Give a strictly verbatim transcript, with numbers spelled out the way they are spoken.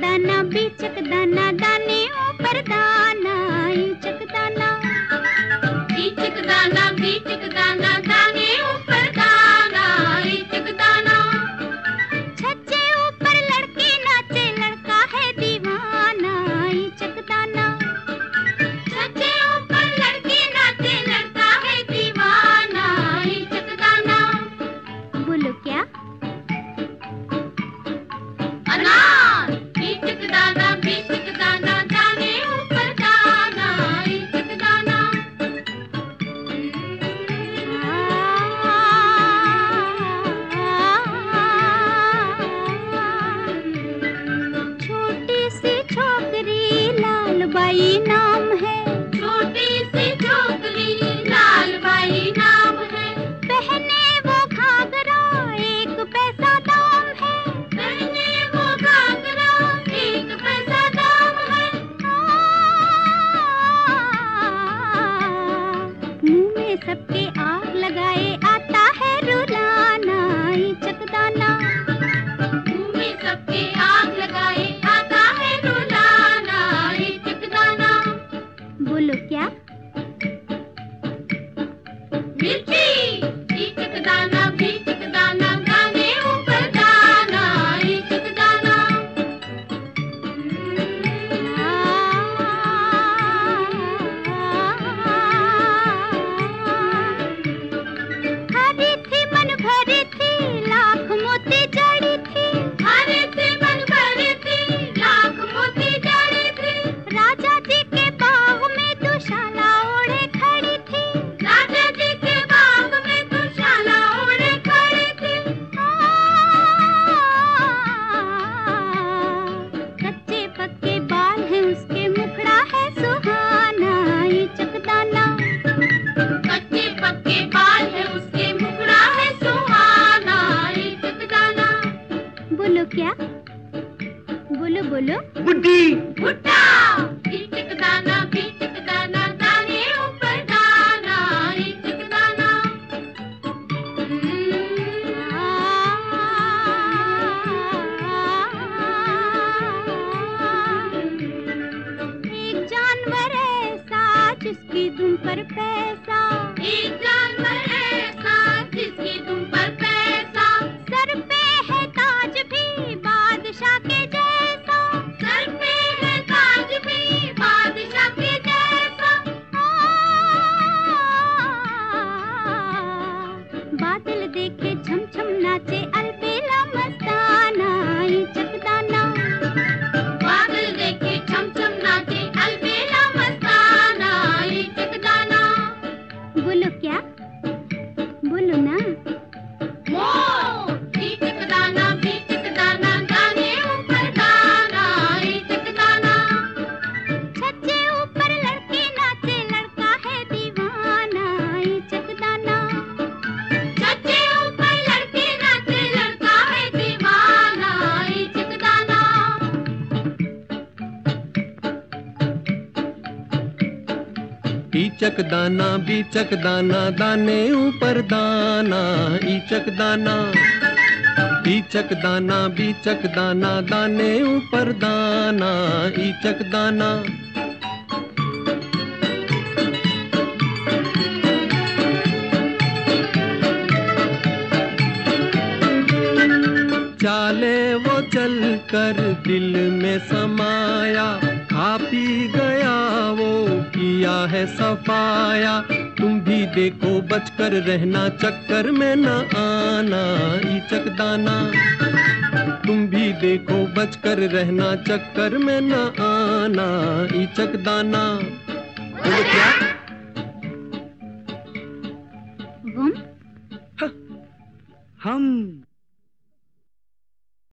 दाना बीचक दाना दाने ऊपर दाना ईचक दाना बीचक दाना बीचक दाना दाने ऊपर दाना ईचक दाना छज्जे ऊपर लड़के नाचे लड़का है दीवाना ईचक दाना छज्जे ऊपर लड़के नाचे लड़का है दीवाना ईचक दाना बोलो क्या अनार ईचक दाना बीचक दाना दाने ऊपर दाना ईचक दाना छोटी सी छोकरी लाल बाई नाम है छोटी सी छोकरी लाल बाई नाम है पहने वो घाघरा एक पैसा दाम है पहने वो घाघरा एक पैसा दाम है मुंह में सबके आग लगाए आता है रुलाना ईचक दाना मुंह में सबके आग लगाए आता है रुलाना ईचक दाना बोलो क्या मिर्ची ईचक दाना बीचक दाना दाने ऊपर दाना ईचक दाना हरी थी मन भरी थी लाख मोती जड़ी थी हरी थी मन भरी थी लाख मोती जड़ी थी राजा जी के बाग में दुशाला ओढ़े खड़ी थी राजा जी के बाग में दुशाला ओढ़े खड़ी थी कच्चे पक्के बाल हैं उसके मुखड़ा है सुहाना ईचक दाना कच्चे पक्के बाल है उसके मुखड़ा है सुहाना ईचक दाना बोलो क्या बोलो बोलो बुड्ढी भुट्टा ईचक दाना बीचक दाना दाने ऊपर दाना ईचक दाना एक जानवर ऐसा जिसकी दुम पर पैसा एक जानवर ऐसा जिसकी दुम पर पैसा सर पे है ताज भी बादशाह के जैसा सर पे है ताज भी बादशाह के जैसा बादल देखे छम छम नाचे अलबेला मस्ताना ईचक दाना बादल देखे छम छम नाचे अलबेला मस्ताना ईचक दाना बोलो क्या बोलो ना मोर ईचक दाना बीचक दाना दाने ऊपर दाना ईचक दाना छज्जे ऊपर लड़के नाचे लड़का है दीवाना ईचक दाना छज्जे ऊपर लड़के नाचे लड़का है दीवाना ईचक दाना ईचक दाना बीचक दाना दाने ऊपर दाना ईचक दाना ईचक दाना बीचक दाना दाने ऊपर दाना ईचक दाना चाले वो चल कर दिल में समाया खा पी गया वो किया है सफाया तुम भी देखो बचकर रहना चक्कर में न आना ईचक दाना तुम भी देखो बचकर रहना चक्कर में न आना ईचक दाना